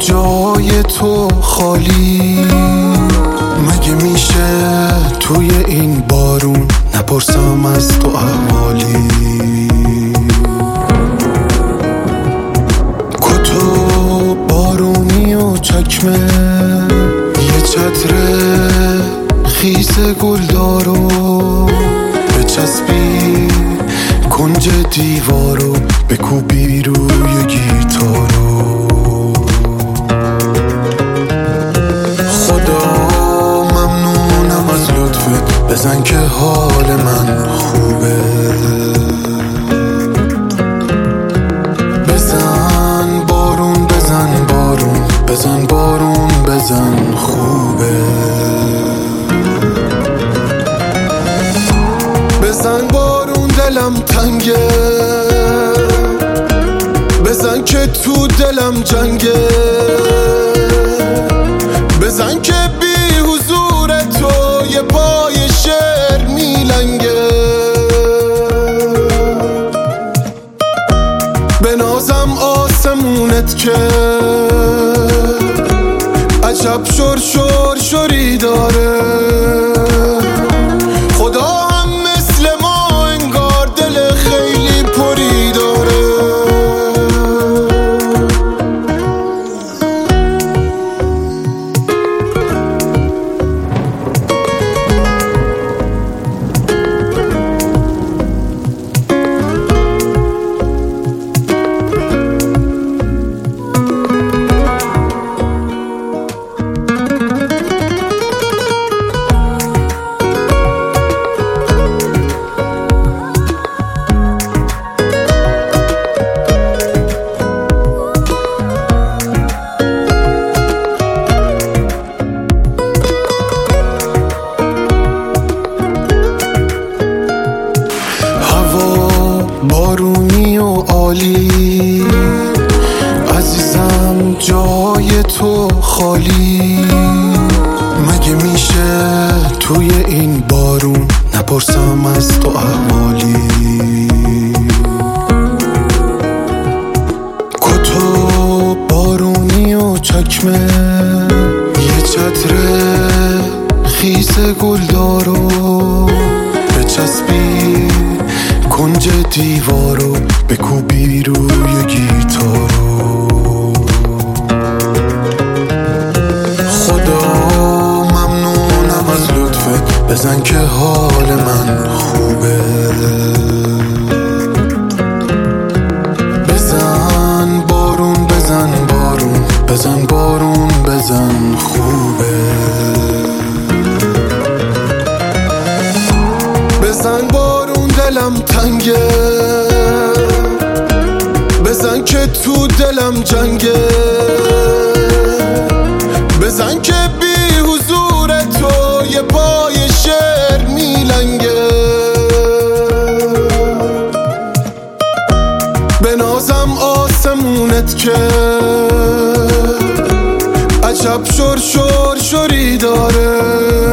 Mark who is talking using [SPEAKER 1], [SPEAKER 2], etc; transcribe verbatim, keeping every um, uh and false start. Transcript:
[SPEAKER 1] جای تو خالی، مگه میشه توی این بارون نپرسم از تو احوالی؟ کتو بارونی و چکمه یه چتر خیس گلدارو بچسبی کنج دیوارو بکوبی روی گیتارو. خدا ممنونم از لطفت، بزن که حال من خوبه. بزن بارون بزن بارون بزن بارون بزن خوبه. بزن بارون دلم تنگه، بزن که تو دلم جنگه، بزن که بی حضور تو یه پای شعر میلنگه. بنازم آسمونت که عجب شور شور شوری داره. خدا هم مثل ما انگار دل خیلی پری داره. بارونی و عالی، عزیزم جای تو خالی، مگه میشه توی این بارون نپرسم از تو احوالی؟ کتو بارونی و چکمه یه چتر خیس گلدارو بچسبی کنج دیوارو بکوبی روی گیتارو. خدا ممنونم از لطفت، بزن که حال من خوبه. بزن بارون بزن بارون بزن بارون بزن خوبه. بزن بارون دلم تنگه، بزن که تو دلم جنگه، بزن که بی حضور تو یه پای شعر میلنگه. بنازم آسمونت که عجب شور شور شوری داره.